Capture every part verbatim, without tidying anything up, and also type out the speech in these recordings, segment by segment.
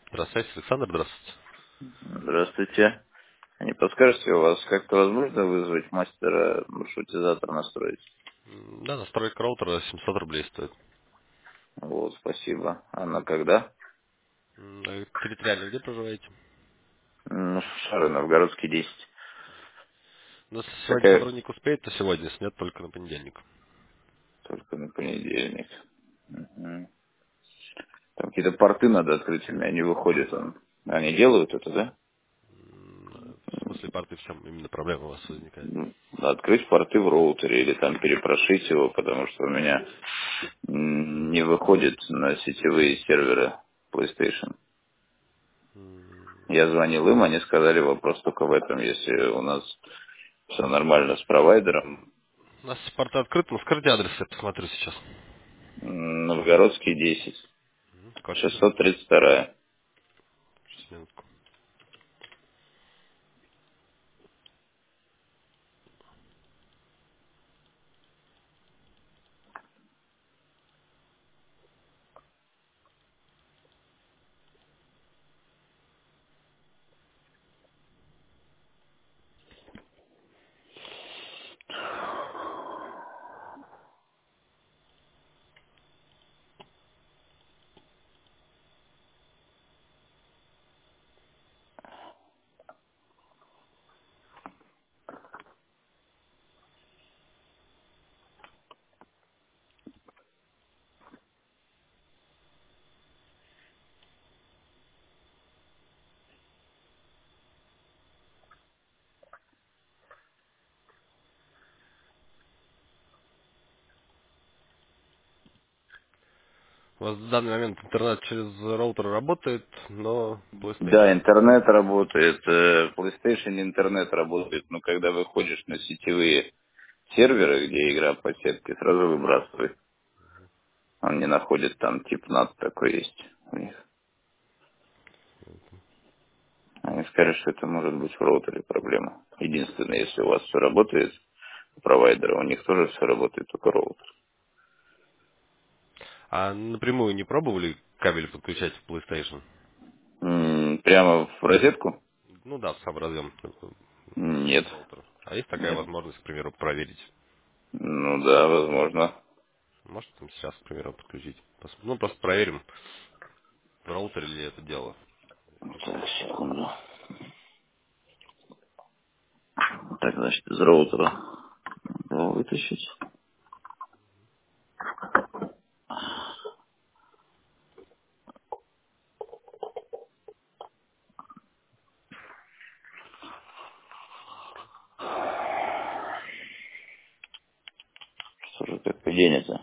Здравствуйте, Александр, здравствуйте. Здравствуйте. Не подскажете, у вас как-то возможно вызвать мастера маршрутизатор настроить? М, Да, настройка роутера семьсот рублей стоит. Вот, спасибо. А на когда? М, а Территориально где проживаете? Ну, Шары, Новгородский десять. Ну, если сегодня Какая? сотрудник успеет, то сегодня, если нет, только на понедельник. Только на понедельник. Мгм. Там какие-то порты надо открыть, у меня не выходит он. Они делают это, да? М, э, В смысле, порты в чем именно проблема у вас возникает? Ну, Открыть порты в роутере или там перепрошить его, потому что у меня м, не выходит на сетевые серверы PlayStation. М, Я звонил им, они сказали, вопрос только в этом, если у нас все нормально с провайдером. У нас порты открыты, но скажите адрес, я посмотрю сейчас. М, Новгородский десять, М, Квартира? шестьсот тридцать два. Сейчас, минутку. У вас в данный момент интернет через роутер работает, но Да, PlayStation нет. интернет работает, э, PlayStation интернет работает, но когда выходишь на сетевые серверы, где игра по сетке, сразу выбрасывает. Он не находит там тип над такой есть у них. Они скажут, что это может быть в роутере проблема. Единственное, если у вас все работает, у провайдера, у них тоже все работает, только роутер. А напрямую не пробовали кабель подключать в PlayStation? М, Прямо в розетку? Ну да, в сам разъем Нет. роутера. А есть такая Нет. возможность, к примеру, проверить? Ну да, возможно. Может, там сейчас, к примеру, подключить. Пос- Ну, просто проверим, в роутере ли это дело. Так, секунду. Так, значит, из роутера его вытащить. Что же так денется?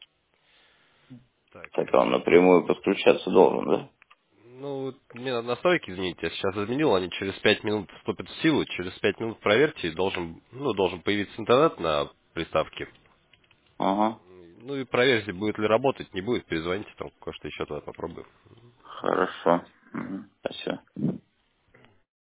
Так, Так, а он сейчас. напрямую подключаться должен, да? Ну, вот мне надо настройки, извините, я сейчас изменил, они через пять минут вступят в силу, через пять минут проверьте, и должен, ну, должен появиться интернет на приставке. Ага. Ну и проверьте, будет ли работать, не будет, перезвоните, там кое-что еще туда попробуем. Хорошо. Мгм. Спасибо.